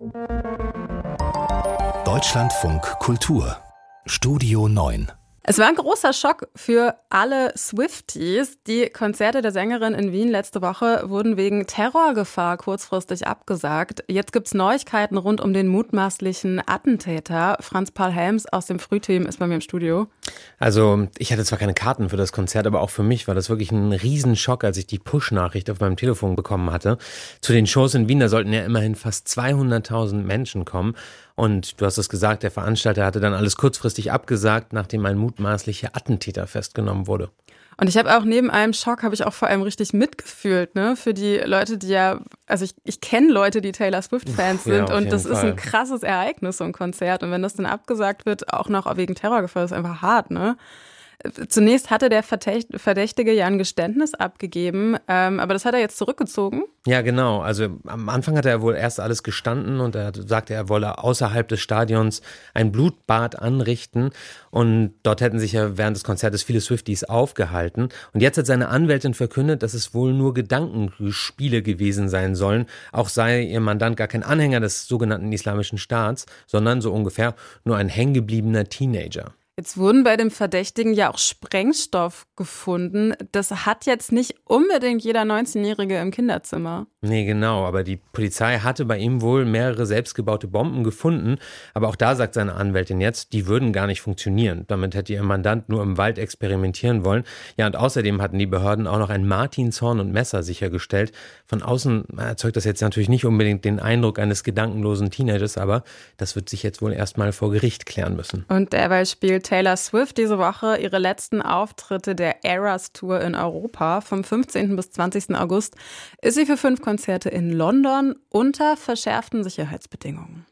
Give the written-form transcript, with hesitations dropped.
Deutschlandfunk Kultur Studio 9. Es war ein großer Schock für alle Swifties. Die Konzerte der Sängerin in Wien letzte Woche wurden wegen Terrorgefahr kurzfristig abgesagt. Jetzt gibt's Neuigkeiten rund um den mutmaßlichen Attentäter. Franz Paul Helms aus dem Frühteam ist bei mir im Studio. Also ich hatte zwar keine Karten für das Konzert, aber auch für mich war das wirklich ein Riesenschock, als ich die Push-Nachricht auf meinem Telefon bekommen hatte. Zu den Shows in Wien, da sollten ja immerhin fast 200.000 Menschen kommen. Und du hast es gesagt, der Veranstalter hatte dann alles kurzfristig abgesagt, nachdem ein mutmaßlicher Attentäter festgenommen wurde. Und ich habe auch neben allem Schock, habe ich auch vor allem richtig mitgefühlt, ne? Für die Leute, die ja, also ich kenne Leute, die Taylor Swift-Fans sind und das ist ein krasses Ereignis, so ein Konzert. Und wenn das dann abgesagt wird, auch noch wegen Terrorgefahr, ist einfach hart, ne? Zunächst hatte der Verdächtige ja ein Geständnis abgegeben, aber das hat er jetzt zurückgezogen. Ja, genau. Also am Anfang hat er wohl erst alles gestanden und er sagte, er wolle außerhalb des Stadions ein Blutbad anrichten und dort hätten sich ja während des Konzertes viele Swifties aufgehalten. Und jetzt hat seine Anwältin verkündet, dass es wohl nur Gedankenspiele gewesen sein sollen. Auch sei ihr Mandant gar kein Anhänger des sogenannten Islamischen Staats, sondern so ungefähr nur ein hängengebliebener Teenager. Jetzt wurden bei dem Verdächtigen ja auch Sprengstoff gefunden. Das hat jetzt nicht unbedingt jeder 19-Jährige im Kinderzimmer. Nee, genau. Aber die Polizei hatte bei ihm wohl mehrere selbstgebaute Bomben gefunden. Aber auch da sagt seine Anwältin jetzt, die würden gar nicht funktionieren. Damit hätte ihr Mandant nur im Wald experimentieren wollen. Ja, und außerdem hatten die Behörden auch noch ein Martinshorn und Messer sichergestellt. Von außen erzeugt das jetzt natürlich nicht unbedingt den Eindruck eines gedankenlosen Teenagers, aber das wird sich jetzt wohl erstmal vor Gericht klären müssen. Und derweil spielt Taylor Swift diese Woche ihre letzten Auftritte der Eras Tour in Europa. Vom 15. bis 20. August ist sie für 5 Konzerte in London unter verschärften Sicherheitsbedingungen.